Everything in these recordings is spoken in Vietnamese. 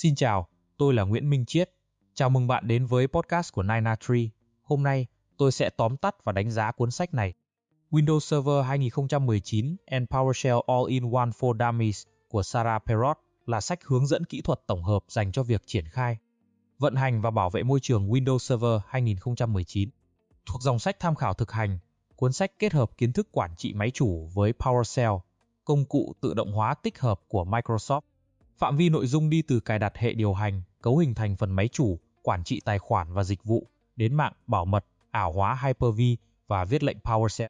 Xin chào, tôi là Nguyễn Minh Chiết. Chào mừng bạn đến với podcast của 903. Hôm nay, tôi sẽ tóm tắt và đánh giá cuốn sách này. Windows Server 2019 and PowerShell All-in-One for Dummies của Sarah Perot là sách hướng dẫn kỹ thuật tổng hợp dành cho việc triển khai, vận hành và bảo vệ môi trường Windows Server 2019. Thuộc dòng sách tham khảo thực hành, cuốn sách kết hợp kiến thức quản trị máy chủ với PowerShell, công cụ tự động hóa tích hợp của Microsoft. Phạm vi nội dung đi từ cài đặt hệ điều hành, cấu hình thành phần máy chủ, quản trị tài khoản và dịch vụ, đến mạng, bảo mật, ảo hóa Hyper-V và viết lệnh PowerShell.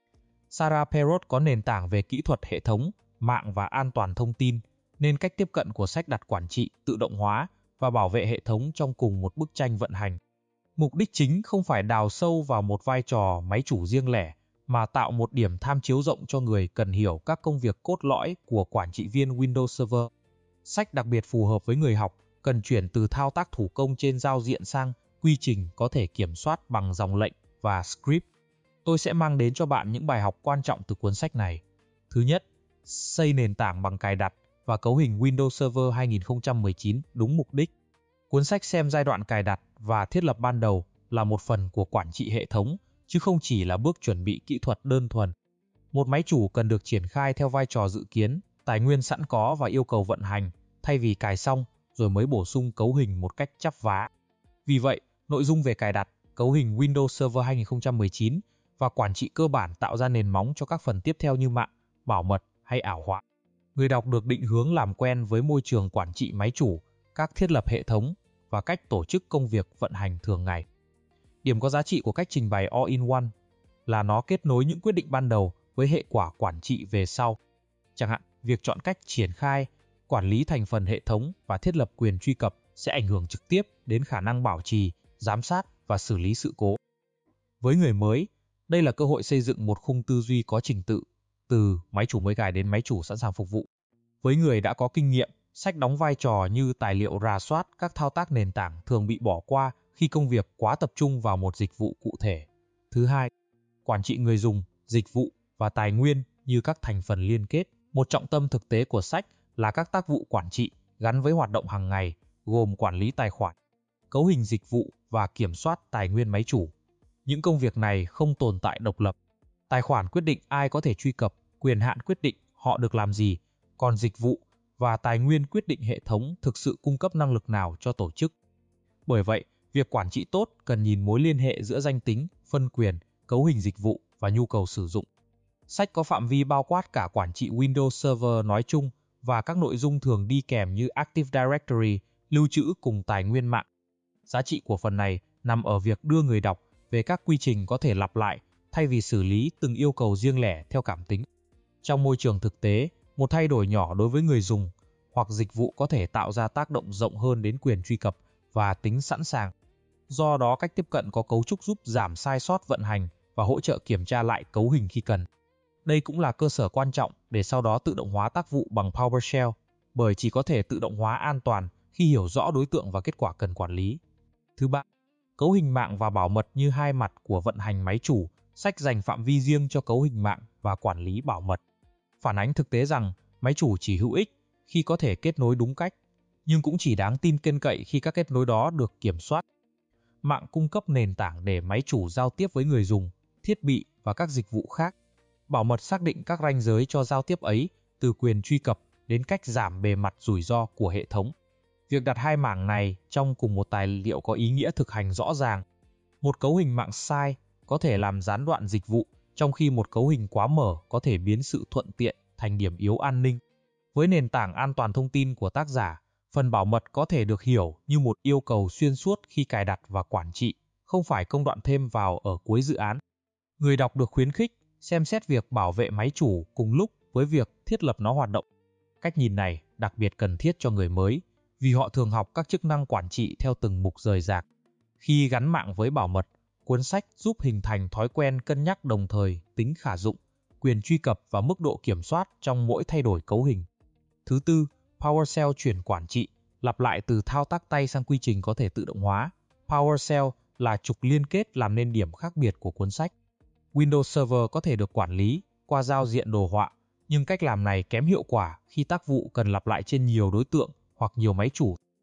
Sarah Perot có nền tảng về kỹ thuật hệ thống, mạng và an toàn thông tin, nên cách tiếp cận của sách đặt quản trị, tự động hóa và bảo vệ hệ thống trong cùng một bức tranh vận hành. Mục đích chính không phải đào sâu vào một vai trò máy chủ riêng lẻ, mà tạo một điểm tham chiếu rộng cho người cần hiểu các công việc cốt lõi của quản trị viên Windows Server. Sách đặc biệt phù hợp với người học, cần chuyển từ thao tác thủ công trên giao diện sang quy trình có thể kiểm soát bằng dòng lệnh và script. Tôi sẽ mang đến cho bạn những bài học quan trọng từ cuốn sách này. Thứ nhất, xây nền tảng bằng cài đặt và cấu hình Windows Server 2019 đúng mục đích. Cuốn sách xem giai đoạn cài đặt và thiết lập ban đầu là một phần của quản trị hệ thống, chứ không chỉ là bước chuẩn bị kỹ thuật đơn thuần. Một máy chủ cần được triển khai theo vai trò dự kiến, tài nguyên sẵn có và yêu cầu vận hành, thay vì cài xong rồi mới bổ sung cấu hình một cách chắp vá. Vì vậy, nội dung về cài đặt, cấu hình Windows Server 2019 và quản trị cơ bản tạo ra nền móng cho các phần tiếp theo như mạng, bảo mật hay ảo hóa. Người đọc được định hướng làm quen với môi trường quản trị máy chủ, các thiết lập hệ thống và cách tổ chức công việc vận hành thường ngày. Điểm có giá trị của cách trình bày All-in-One là nó kết nối những quyết định ban đầu với hệ quả quản trị về sau. Chẳng hạn, việc chọn cách triển khai, quản lý thành phần hệ thống và thiết lập quyền truy cập sẽ ảnh hưởng trực tiếp đến khả năng bảo trì, giám sát và xử lý sự cố. Với người mới, đây là cơ hội xây dựng một khung tư duy có trình tự, từ máy chủ mới cài đến máy chủ sẵn sàng phục vụ. Với người đã có kinh nghiệm, sách đóng vai trò như tài liệu rà soát các thao tác nền tảng thường bị bỏ qua khi công việc quá tập trung vào một dịch vụ cụ thể. Thứ hai, quản trị người dùng, dịch vụ và tài nguyên như các thành phần liên kết. Một trọng tâm thực tế của sách là các tác vụ quản trị gắn với hoạt động hàng ngày, gồm quản lý tài khoản, cấu hình dịch vụ và kiểm soát tài nguyên máy chủ. Những công việc này không tồn tại độc lập. Tài khoản quyết định ai có thể truy cập, quyền hạn quyết định họ được làm gì, còn dịch vụ và tài nguyên quyết định hệ thống thực sự cung cấp năng lực nào cho tổ chức. Bởi vậy, việc quản trị tốt cần nhìn mối liên hệ giữa danh tính, phân quyền, cấu hình dịch vụ và nhu cầu sử dụng. Sách có phạm vi bao quát cả quản trị Windows Server nói chung và các nội dung thường đi kèm như Active Directory, lưu trữ cùng tài nguyên mạng. Giá trị của phần này nằm ở việc đưa người đọc về các quy trình có thể lặp lại thay vì xử lý từng yêu cầu riêng lẻ theo cảm tính. Trong môi trường thực tế, một thay đổi nhỏ đối với người dùng hoặc dịch vụ có thể tạo ra tác động rộng hơn đến quyền truy cập và tính sẵn sàng. Do đó, cách tiếp cận có cấu trúc giúp giảm sai sót vận hành và hỗ trợ kiểm tra lại cấu hình khi cần. Đây cũng là cơ sở quan trọng để sau đó tự động hóa tác vụ bằng PowerShell, bởi chỉ có thể tự động hóa an toàn khi hiểu rõ đối tượng và kết quả cần quản lý. Thứ ba, cấu hình mạng và bảo mật như hai mặt của vận hành máy chủ. Sách dành phạm vi riêng cho cấu hình mạng và quản lý bảo mật. Phản ánh thực tế rằng máy chủ chỉ hữu ích khi có thể kết nối đúng cách, nhưng cũng chỉ đáng tin cậy khi các kết nối đó được kiểm soát. Mạng cung cấp nền tảng để máy chủ giao tiếp với người dùng, thiết bị và các dịch vụ khác. Bảo mật xác định các ranh giới cho giao tiếp ấy, từ quyền truy cập đến cách giảm bề mặt rủi ro của hệ thống. Việc đặt hai mảng này trong cùng một tài liệu có ý nghĩa thực hành rõ ràng. Một cấu hình mạng sai có thể làm gián đoạn dịch vụ, trong khi một cấu hình quá mở có thể biến sự thuận tiện thành điểm yếu an ninh. Với nền tảng an toàn thông tin của tác giả, phần bảo mật có thể được hiểu như một yêu cầu xuyên suốt khi cài đặt và quản trị, không phải công đoạn thêm vào ở cuối dự án. Người đọc được khuyến khích xem xét việc bảo vệ máy chủ cùng lúc với việc thiết lập nó hoạt động. Cách nhìn này đặc biệt cần thiết cho người mới, vì họ thường học các chức năng quản trị theo từng mục rời rạc. Khi gắn mạng với bảo mật, cuốn sách giúp hình thành thói quen cân nhắc đồng thời tính khả dụng, quyền truy cập và mức độ kiểm soát trong mỗi thay đổi cấu hình. Thứ tư, PowerShell chuyển quản trị, lặp lại từ thao tác tay sang quy trình có thể tự động hóa. PowerShell là trục liên kết làm nên điểm khác biệt của cuốn sách. Windows Server có thể được quản lý qua giao diện đồ họa, nhưng cách làm này kém hiệu quả khi tác vụ cần lặp lại trên nhiều đối tượng hoặc nhiều máy chủ.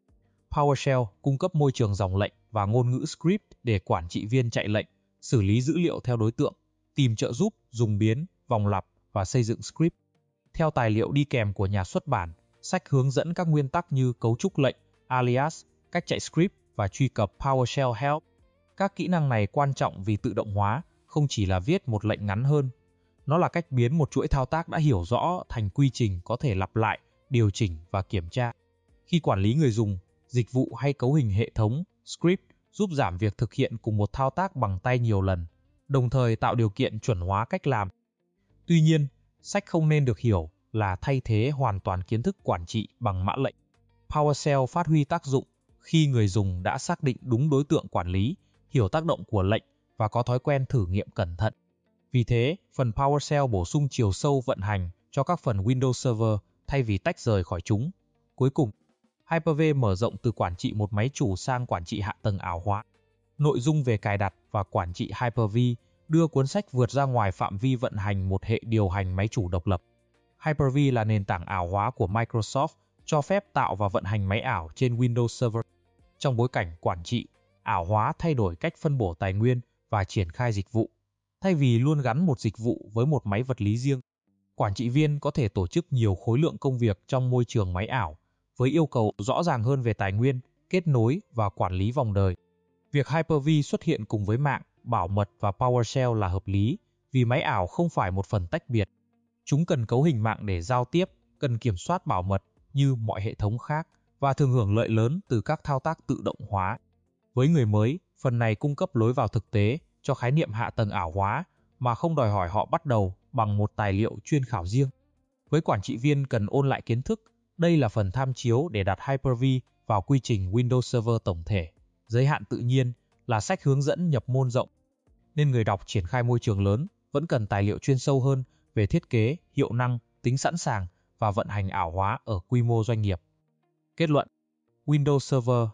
PowerShell cung cấp môi trường dòng lệnh và ngôn ngữ script để quản trị viên chạy lệnh, xử lý dữ liệu theo đối tượng, tìm trợ giúp, dùng biến, vòng lặp và xây dựng script. Theo tài liệu đi kèm của nhà xuất bản, sách hướng dẫn các nguyên tắc như cấu trúc lệnh, alias, cách chạy script và truy cập PowerShell Help. Các kỹ năng này quan trọng vì tự động hóa không chỉ là viết một lệnh ngắn hơn. Nó là cách biến một chuỗi thao tác đã hiểu rõ thành quy trình có thể lặp lại, điều chỉnh và kiểm tra. Khi quản lý người dùng, dịch vụ hay cấu hình hệ thống, script giúp giảm việc thực hiện cùng một thao tác bằng tay nhiều lần, đồng thời tạo điều kiện chuẩn hóa cách làm. Tuy nhiên, sách không nên được hiểu là thay thế hoàn toàn kiến thức quản trị bằng mã lệnh. PowerShell phát huy tác dụng khi người dùng đã xác định đúng đối tượng quản lý, hiểu tác động của lệnh và có thói quen thử nghiệm cẩn thận. Vì thế, phần PowerShell bổ sung chiều sâu vận hành cho các phần Windows Server thay vì tách rời khỏi chúng. Cuối cùng, Hyper-V mở rộng từ quản trị một máy chủ sang quản trị hạ tầng ảo hóa. Nội dung về cài đặt và quản trị Hyper-V đưa cuốn sách vượt ra ngoài phạm vi vận hành một hệ điều hành máy chủ độc lập. Hyper-V là nền tảng ảo hóa của Microsoft, cho phép tạo và vận hành máy ảo trên Windows Server. Trong bối cảnh quản trị, ảo hóa thay đổi cách phân bổ tài nguyên và triển khai dịch vụ. Thay vì luôn gắn một dịch vụ với một máy vật lý riêng, quản trị viên có thể tổ chức nhiều khối lượng công việc trong môi trường máy ảo, với yêu cầu rõ ràng hơn về tài nguyên, kết nối và quản lý vòng đời. Việc Hyper-V xuất hiện cùng với mạng, bảo mật và PowerShell là hợp lý, vì máy ảo không phải một phần tách biệt. Chúng cần cấu hình mạng để giao tiếp, cần kiểm soát bảo mật như mọi hệ thống khác, và thường hưởng lợi lớn từ các thao tác tự động hóa. Với người mới, phần này cung cấp lối vào thực tế cho khái niệm hạ tầng ảo hóa mà không đòi hỏi họ bắt đầu bằng một tài liệu chuyên khảo riêng. Với quản trị viên cần ôn lại kiến thức, đây là phần tham chiếu để đặt Hyper-V vào quy trình Windows Server tổng thể. Giới hạn tự nhiên là sách hướng dẫn nhập môn rộng, nên người đọc triển khai môi trường lớn vẫn cần tài liệu chuyên sâu hơn về thiết kế, hiệu năng, tính sẵn sàng và vận hành ảo hóa ở quy mô doanh nghiệp. Kết luận: Windows Server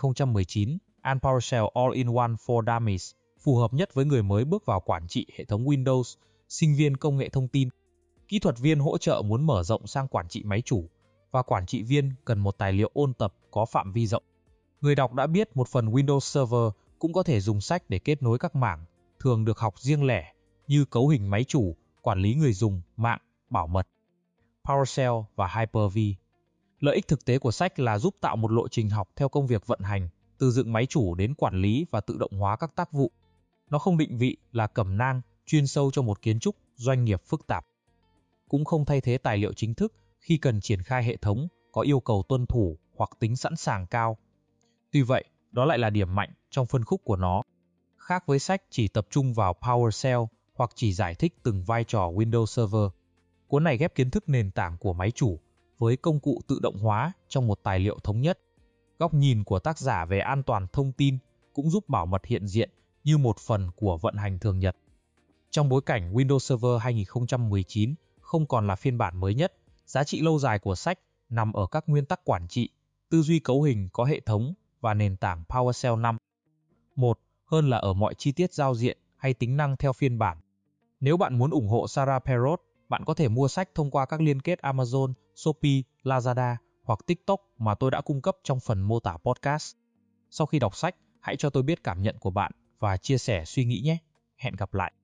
2019 and PowerShell All-in-One for Dummies phù hợp nhất với người mới bước vào quản trị hệ thống Windows, sinh viên công nghệ thông tin, kỹ thuật viên hỗ trợ muốn mở rộng sang quản trị máy chủ, và quản trị viên cần một tài liệu ôn tập có phạm vi rộng. Người đọc đã biết một phần Windows Server cũng có thể dùng sách để kết nối các mảng, thường được học riêng lẻ, như cấu hình máy chủ, quản lý người dùng, mạng, bảo mật, PowerShell và Hyper-V. Lợi ích thực tế của sách là giúp tạo một lộ trình học theo công việc vận hành, từ dựng máy chủ đến quản lý và tự động hóa các tác vụ. Nó không định vị là cẩm nang, chuyên sâu cho một kiến trúc, doanh nghiệp phức tạp. Cũng không thay thế tài liệu chính thức khi cần triển khai hệ thống có yêu cầu tuân thủ hoặc tính sẵn sàng cao. Tuy vậy, đó lại là điểm mạnh trong phân khúc của nó. Khác với sách chỉ tập trung vào PowerShell hoặc chỉ giải thích từng vai trò Windows Server, cuốn này ghép kiến thức nền tảng của máy chủ với công cụ tự động hóa trong một tài liệu thống nhất. Góc nhìn của tác giả về an toàn thông tin cũng giúp bảo mật hiện diện như một phần của vận hành thường nhật. Trong bối cảnh Windows Server 2019 không còn là phiên bản mới nhất, giá trị lâu dài của sách nằm ở các nguyên tắc quản trị, tư duy cấu hình có hệ thống và nền tảng PowerShell 5. Một hơn là ở mọi chi tiết giao diện hay tính năng theo phiên bản. Nếu bạn muốn ủng hộ Sarah Perot, bạn có thể mua sách thông qua các liên kết Amazon, Shopee, Lazada hoặc TikTok mà tôi đã cung cấp trong phần mô tả podcast. Sau khi đọc sách, hãy cho tôi biết cảm nhận của bạn và chia sẻ suy nghĩ nhé. Hẹn gặp lại.